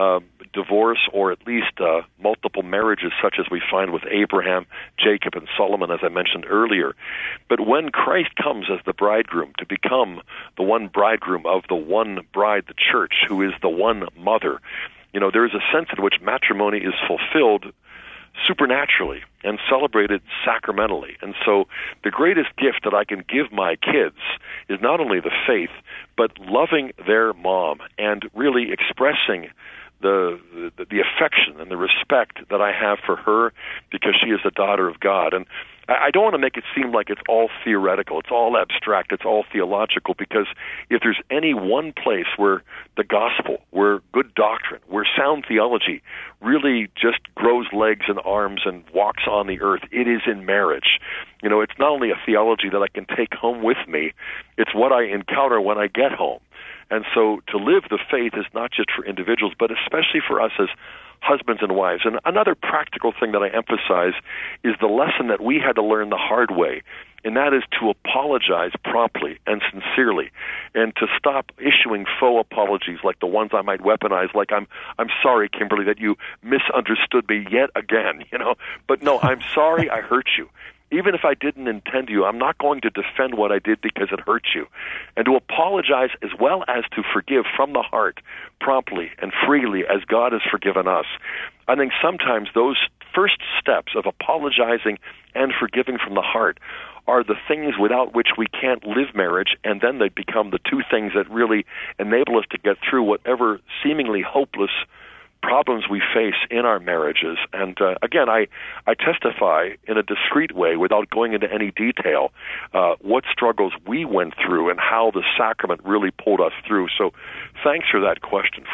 divorce or at least multiple marriages, such as we find with Abraham, Jacob, and Solomon, as I mentioned earlier. But when Christ comes as the bridegroom to become the one bridegroom of the one bride, the church, who is the one mother, there is a sense in which matrimony is fulfilled supernaturally and celebrated sacramentally. And so the greatest gift that I can give my kids is not only the faith, but loving their mom and really expressing the affection and the respect that I have for her because she is the daughter of God. And I don't want to make it seem like it's all theoretical, it's all abstract, it's all theological, because if there's any one place where the gospel, where good doctrine, where sound theology really just grows legs and arms and walks on the earth, it is in marriage. It's not only a theology that I can take home with me, it's what I encounter when I get home. And so to live the faith is not just for individuals, but especially for us as husbands and wives. And another practical thing that I emphasize is the lesson that we had to learn the hard way, and that is to apologize promptly and sincerely, and to stop issuing faux apologies like the ones I might weaponize, like I'm sorry, Kimberly, that you misunderstood me yet again, But no, I'm sorry I hurt you. Even if I didn't intend to, I'm not going to defend what I did because it hurt you. And to apologize as well as to forgive from the heart, promptly and freely as God has forgiven us. I think sometimes those first steps of apologizing and forgiving from the heart are the things without which we can't live marriage, and then they become the two things that really enable us to get through whatever seemingly hopeless problems we face in our marriages. And again, I testify in a discreet way, without going into any detail, what struggles we went through and how the sacrament really pulled us through. So thanks for that question,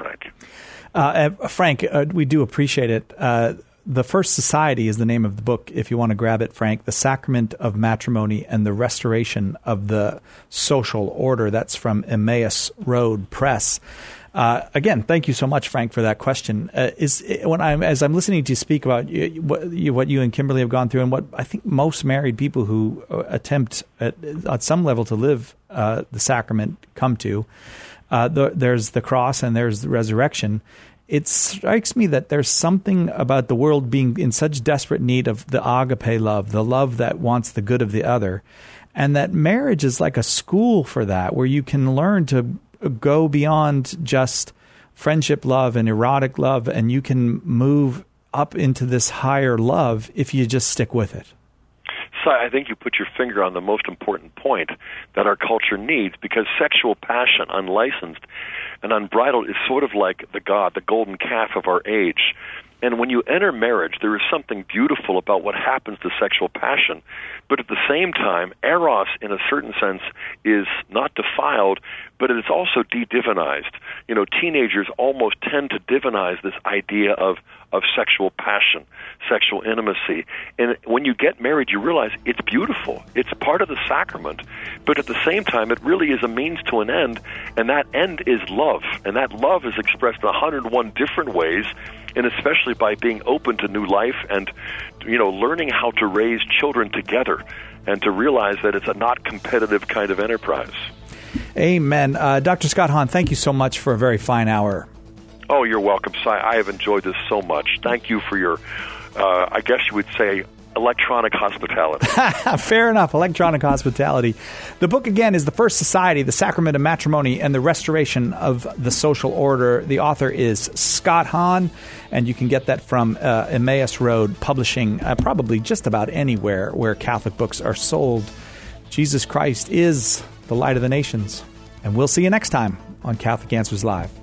Frank. Frank, we do appreciate it. The First Society is the name of the book, if you want to grab it, Frank. The Sacrament of Matrimony and the Restoration of the Social Order. That's from Emmaus Road Press. Again, thank you so much, Frank, for that question. As I'm listening to you speak about what you and Kimberly have gone through, and what I think most married people who attempt at some level to live the sacrament come to, there's the cross and there's the resurrection. It strikes me that there's something about the world being in such desperate need of the agape love, the love that wants the good of the other, and that marriage is like a school for that, where you can learn to go beyond just friendship love and erotic love, and you can move up into this higher love if you just stick with it. So I think you put your finger on the most important point that our culture needs, because sexual passion, unlicensed and unbridled, is sort of like the golden calf of our age. And when you enter marriage, there is something beautiful about what happens to sexual passion. But at the same time, eros, in a certain sense, is not defiled, but it is also de-divinized. You know, teenagers almost tend to divinize this idea of sexual passion, sexual intimacy. And when you get married, you realize it's beautiful. It's part of the sacrament. But at the same time, it really is a means to an end, and that end is love. And that love is expressed in 101 different ways, and especially by being open to new life and, you know, learning how to raise children together and to realize that it's a not competitive kind of enterprise. Amen. Dr. Scott Hahn, thank you so much for a very fine hour. Oh, you're welcome, Si. I have enjoyed this so much. Thank you for your, I guess you would say, electronic hospitality. Fair enough. Electronic hospitality. The book, again, is The First Society, The Sacrament of Matrimony, and the Restoration of the Social Order. The author is Scott Hahn, and you can get that from Emmaus Road Publishing, probably just about anywhere where Catholic books are sold. Jesus Christ is the light of the nations. And we'll see you next time on Catholic Answers Live.